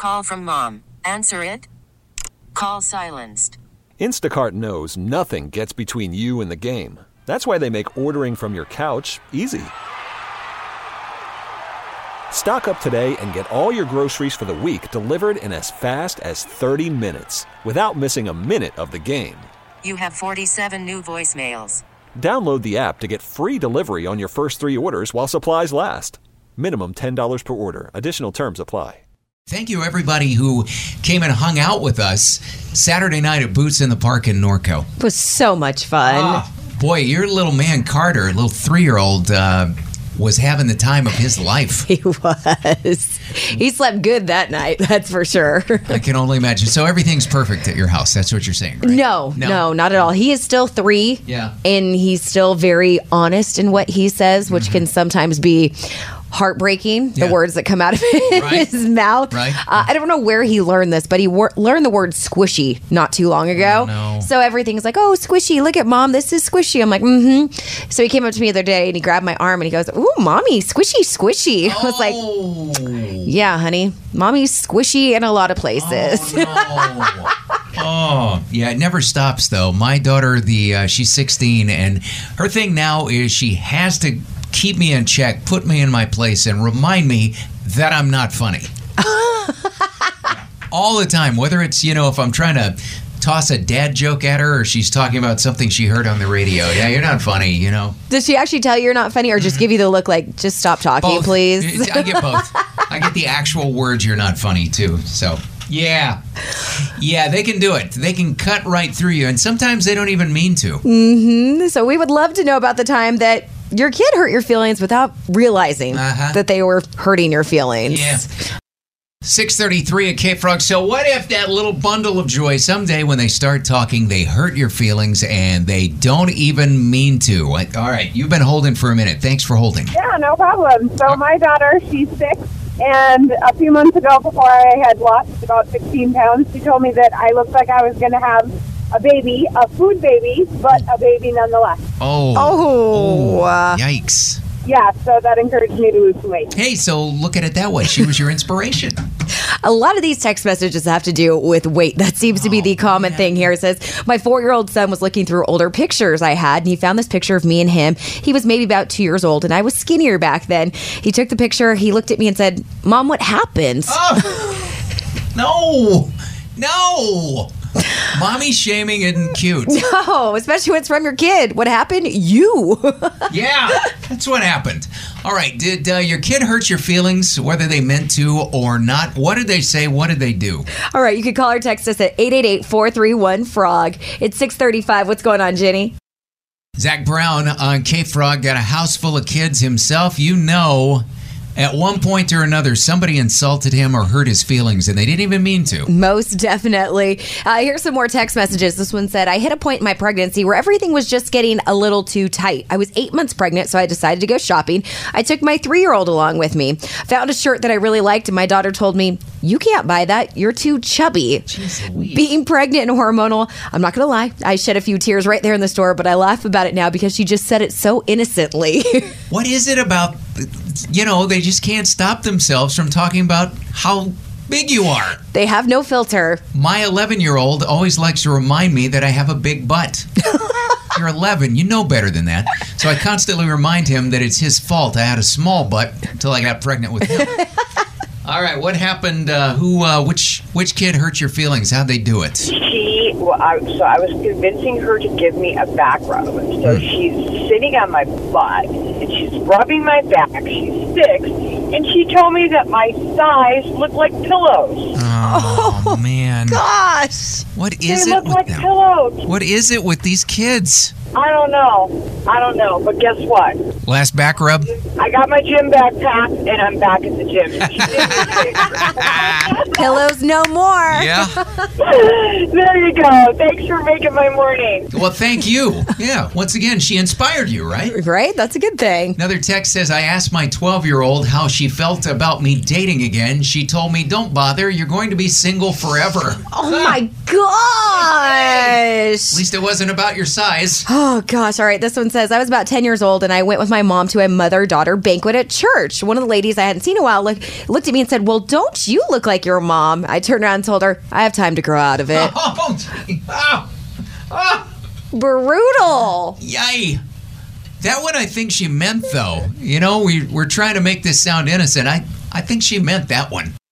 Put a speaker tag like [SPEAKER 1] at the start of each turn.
[SPEAKER 1] call from mom. Answer it. Call silenced.
[SPEAKER 2] Instacart knows nothing gets between you and the game. That's why they make ordering from your couch easy. Stock up today and get all your groceries for the week delivered in as fast as 30 minutes without missing a minute of the game.
[SPEAKER 1] You have 47 new voicemails.
[SPEAKER 2] Download the app to get free delivery on your first 3 orders while supplies last. Minimum $10 per order. Additional terms apply.
[SPEAKER 3] Thank you, everybody who came and hung out with us Saturday night at Boots in the Park in Norco.
[SPEAKER 4] It was so much fun.
[SPEAKER 3] Boy, your little man Carter, little 3-year-old, was having the time of his life.
[SPEAKER 4] He was. He slept good that night, that's for sure.
[SPEAKER 3] I can only imagine. So everything's perfect at your house. That's what you're saying, right?
[SPEAKER 4] No, not at all. He is still 3.
[SPEAKER 3] Yeah.
[SPEAKER 4] And he's still very honest in what he says, which can sometimes be heartbreaking, the words that come out of his mouth.
[SPEAKER 3] Right.
[SPEAKER 4] I don't know where he learned this, but he learned the word squishy not too long ago.
[SPEAKER 3] Oh, no.
[SPEAKER 4] So everything's like, oh, squishy, look at mom, this is squishy. I'm like, mm-hmm. So he came up to me the other day and he grabbed my arm and he goes, ooh, mommy, squishy. I was like, yeah, honey, mommy's squishy in a lot of places.
[SPEAKER 3] Oh, yeah, it never stops, though. My daughter, she's 16, and her thing now is she has to keep me in check, put me in my place, and remind me that I'm not funny. All the time, whether it's, if I'm trying to toss a dad joke at her or she's talking about something she heard on the radio. Yeah, you're not funny,
[SPEAKER 4] Does she actually tell you you're not funny or just give you the look like, just stop talking,
[SPEAKER 3] both.
[SPEAKER 4] Please?
[SPEAKER 3] I get both. I get the actual words you're not funny, too, so... Yeah, they can do it. They can cut right through you, and sometimes they don't even mean to.
[SPEAKER 4] Mm-hmm. So we would love to know about the time that your kid hurt your feelings without realizing that they were hurting your feelings.
[SPEAKER 3] Yeah. 6:33 at K-Frog. So what if that little bundle of joy, someday when they start talking, they hurt your feelings and they don't even mean to? All right, you've been holding for a minute. Thanks for holding.
[SPEAKER 5] Yeah, no problem. So my daughter, she's 6. And a few months ago, before I had lost about 16 pounds, she told me that I looked like I was going to have a baby, a food baby, but a baby nonetheless.
[SPEAKER 3] Oh. Yikes.
[SPEAKER 5] Yeah, so that encouraged me to lose some weight.
[SPEAKER 3] Hey, so look at it that way. She was your inspiration.
[SPEAKER 4] A lot of these text messages have to do with weight. That seems to be the common thing here. It says, my 4-year-old son was looking through older pictures I had, and he found this picture of me and him. He was maybe about 2 years old, and I was skinnier back then. He took the picture. He looked at me and said, Mom, what happened?
[SPEAKER 3] No. Mommy shaming isn't cute.
[SPEAKER 4] No, especially when it's from your kid. What happened? You.
[SPEAKER 3] Yeah, that's what happened. All right, did your kid hurt your feelings, whether they meant to or not? What did they say? What did they do?
[SPEAKER 4] All right, you can call or text us at 888-431-FROG. It's 6:35. What's going on, Jenny?
[SPEAKER 3] Zach Brown on K-Frog got a house full of kids himself. At one point or another, somebody insulted him or hurt his feelings, and they didn't even mean to.
[SPEAKER 4] Most definitely. Here's some more text messages. This one said, I hit a point in my pregnancy where everything was just getting a little too tight. I was 8 months pregnant, so I decided to go shopping. I took my 3-year-old along with me. Found a shirt that I really liked, and my daughter told me, you can't buy that. You're too chubby.
[SPEAKER 3] Jeez,
[SPEAKER 4] being pregnant and hormonal, I'm not going to lie, I shed a few tears right there in the store, but I laugh about it now because she just said it so innocently.
[SPEAKER 3] What is it about, they just can't stop themselves from talking about how big you are.
[SPEAKER 4] They have no filter.
[SPEAKER 3] My 11-year-old always likes to remind me that I have a big butt. You're 11. You know better than that. So I constantly remind him that it's his fault I had a small butt until I got pregnant with him. All right, what happened? Which kid hurt your feelings? How'd they do it?
[SPEAKER 5] I was convincing her to give me a back rub. So she's sitting on my butt, and she's rubbing my back. She's 6, and she told me that my thighs look like pillows.
[SPEAKER 3] Oh man.
[SPEAKER 4] Gosh.
[SPEAKER 3] What is
[SPEAKER 5] they
[SPEAKER 3] it
[SPEAKER 5] look
[SPEAKER 3] with
[SPEAKER 5] like
[SPEAKER 3] them?
[SPEAKER 5] Pillows.
[SPEAKER 3] What is it with these kids?
[SPEAKER 5] I don't know, but guess what?
[SPEAKER 3] Last back rub?
[SPEAKER 5] I got my gym backpack, and I'm back at the gym.
[SPEAKER 4] Pillows no more.
[SPEAKER 3] Yeah.
[SPEAKER 5] There you go. Thanks for making my morning.
[SPEAKER 3] Well, thank you. Yeah. Once again, she inspired you, right?
[SPEAKER 4] Right? That's a good thing.
[SPEAKER 3] Another text says, I asked my 12-year-old how she felt about me dating again. She told me, don't bother. You're going to be single forever.
[SPEAKER 4] Oh, my gosh.
[SPEAKER 3] At least it wasn't about your size.
[SPEAKER 4] Oh, gosh. All right. This one says, I was about 10 years old, and I went with my mom to a mother-daughter banquet at church. One of the ladies I hadn't seen in a while looked at me and said, well, don't you look like your mom? Mom. I turned around and told her, I have time to grow out of it. Brutal.
[SPEAKER 3] Yay. That one I think she meant, though. You know, we're trying to make this sound innocent. I think she meant that one.